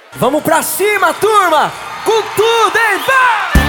Vamos pra cima, turma! Com tudo, hein? Vai!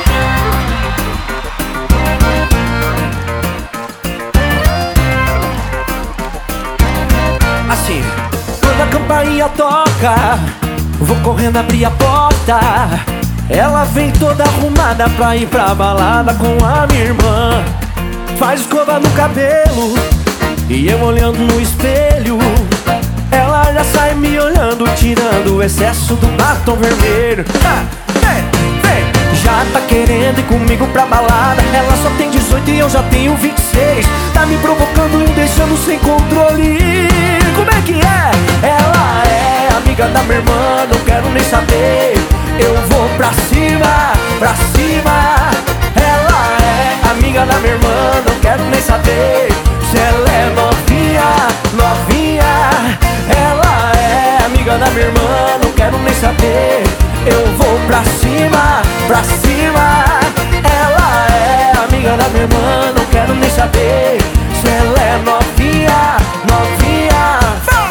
Assim, quando a campainha toca, vou correndo abrir a porta. Ela vem toda arrumada pra ir pra balada com a minha irmã. Faz escova no cabelo e eu olhando no espelho. Ela já sai me olhando, tirando o excesso do batom vermelho. Vem, já tá querendo ir comigo pra balada. Ela só tem 18 e eu já tenho 26. Tá me provocando e deixando sem controle. Como é que é? Ela é amiga da minha irmã, não quero nem saber. Eu vou pra cima, pra cima. Ela é amiga da minha irmã, não quero nem saber se ela é novinha, novinha. Ela é amiga da minha irmã, não quero nem saber. Eu vou pra cima, pra cima. Ela é amiga da minha irmã, não quero nem saber se ela é novinha, novinha.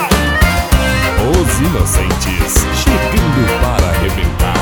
Os Inocentes, chegando para arrebentar.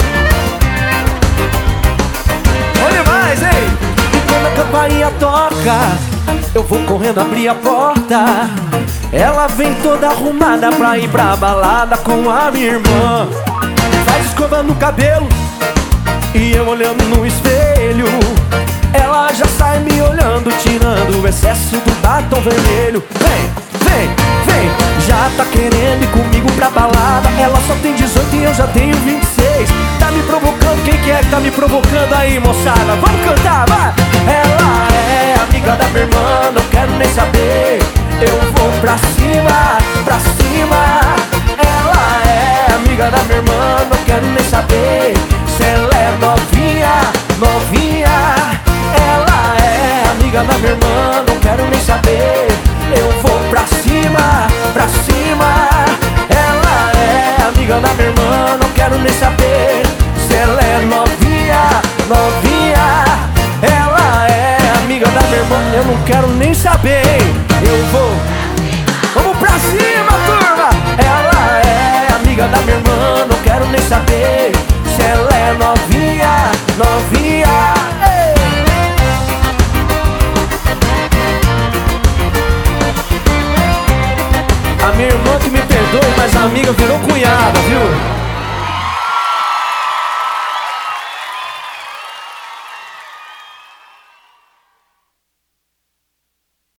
Olha mais, hein? E quando a campainha toca, eu vou correndo abrir a porta. Ela vem toda arrumada pra ir pra balada com a minha irmã. Faz escova no cabelo e eu olhando no espelho. Ela já sai me olhando, tirando o excesso do batom vermelho. Vem, já tá querendo ir comigo pra balada. Ela só tem 18 e eu já tenho 26. Tá me provocando, quem que é que tá me provocando aí, moçada? Vamos cantar, vai! Ela é amiga da minha irmã, não quero nem saber. Eu vou pra cima, pra cima. Ela é amiga da minha irmã, não quero nem saber se ela é novinha, novinha. Ela é amiga da minha irmã, não quero nem saber. Eu vou pra cima, pra cima. Ela é amiga da minha irmã, não quero nem saber se ela é novinha, novinha. Ela é amiga da minha irmã, eu não quero nem saber. Eu vou, vamos pra cima, turma. Ela é amiga da minha irmã, não quero nem saber se ela é novinha, novinha. A minha irmã que me perdoe, mas a amiga virou cunhada, viu?